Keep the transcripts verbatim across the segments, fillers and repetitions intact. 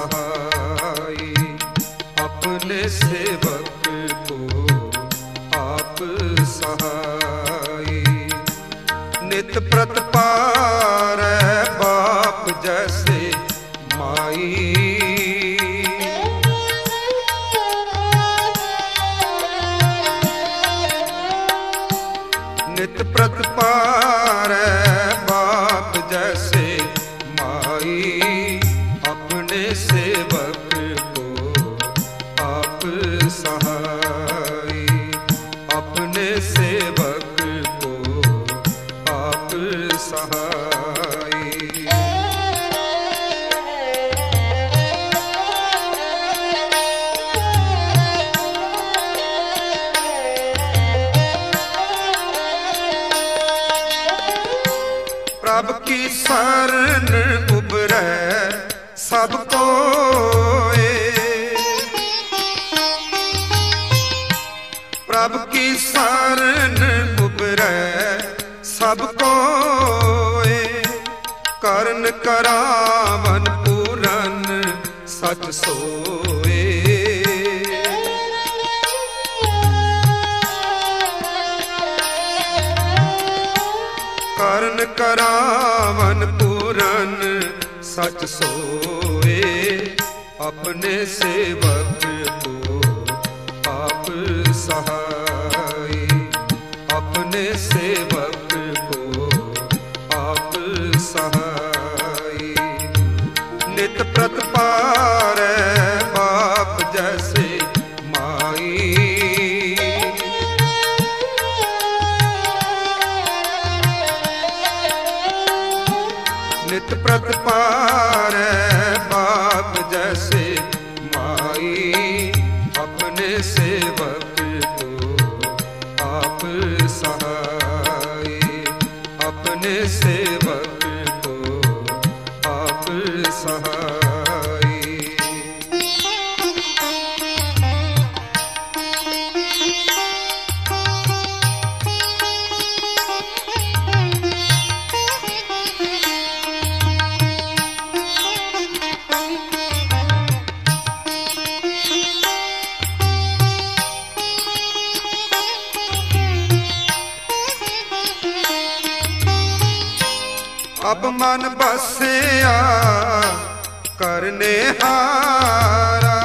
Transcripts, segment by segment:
सहाय, अपने सेवक को आप सहाय। नित प्रतपार बाप जैसे माई, नित प्रतपार बाप जैसे माई, अपने सेवक को आप सहाय, अपने सेवक को आप सहाय। प्रभ की शरण उबरै सब कोय, प्रभ की शरण उबरै सब कोय, करन करावन पूरन सच सोए। करन करावन पूरन सच सोए, अपने सेवक को आप सहाय, अपने सेवक को आप सहाय। नित प्रतपार बाप जैसे माई, नित प्रतपार बाप जैसे माई, अपने सेवक को आप सहाय, अपने सेवक को आप सहाय। अब मन बसया करने हारा,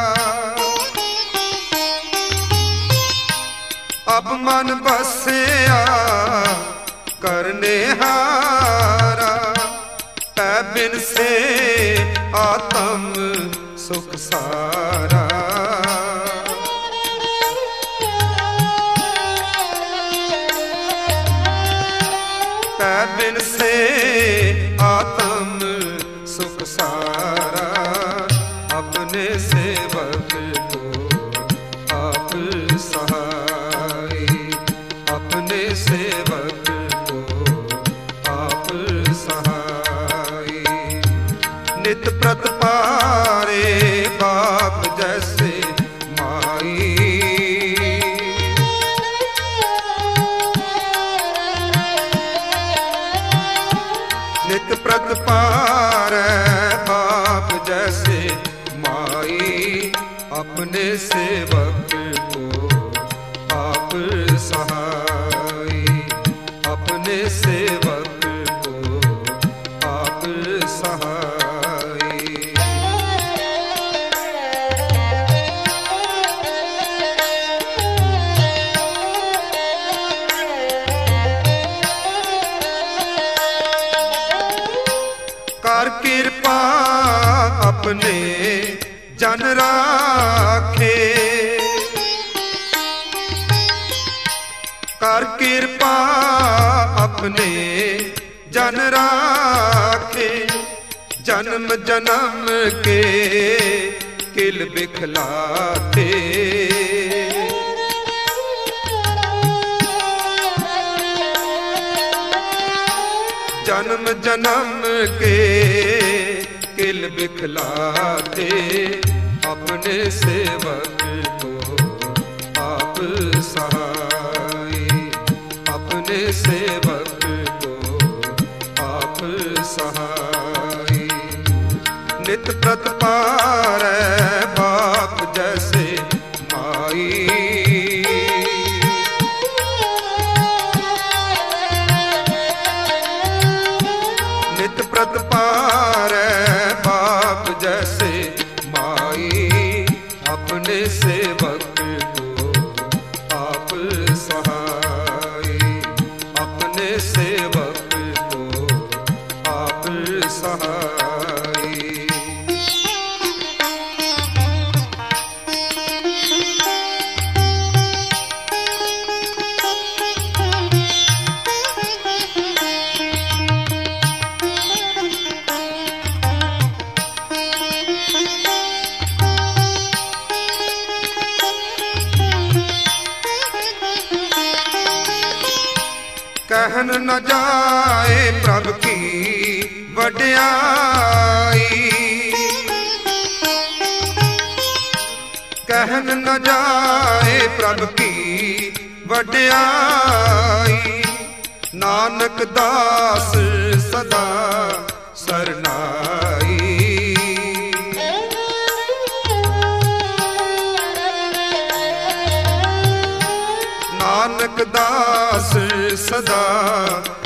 अब मन बसया करने हारा, तै बिन से आत्म सुख सारा। तै बिन से आत्म सुख सारा, अपने सेवक को आप सहाय, अपने सेवक को आप सहाय। नित प्रतपारे बाप जैसे माई, नित प्रतपार बाप जैसे माई, अपने सेवक को आप सहाय, अपने सेवक को आप सहाय। कर कृपा अपने जन राखे, कर कृपा अपने जन राखे, जन्म जन्म के किल बिखलाते। जन्म जन्म के किल बिखलाते, अपने सेवक को आप सहाय, अपने सेवक को आप सहाय। नित प्रतिपारै बाप जैसे माई। नित प्रतिपारै बाप जैसे माई, अपने सेवक को आप सहाय। अपने सेवक को आप सहाय। कहन न जाए प्रभु की वड्याई। कहन न जाए प्रभु की वड्याई। नानक दास सदा सरनाई। नानक दास सदा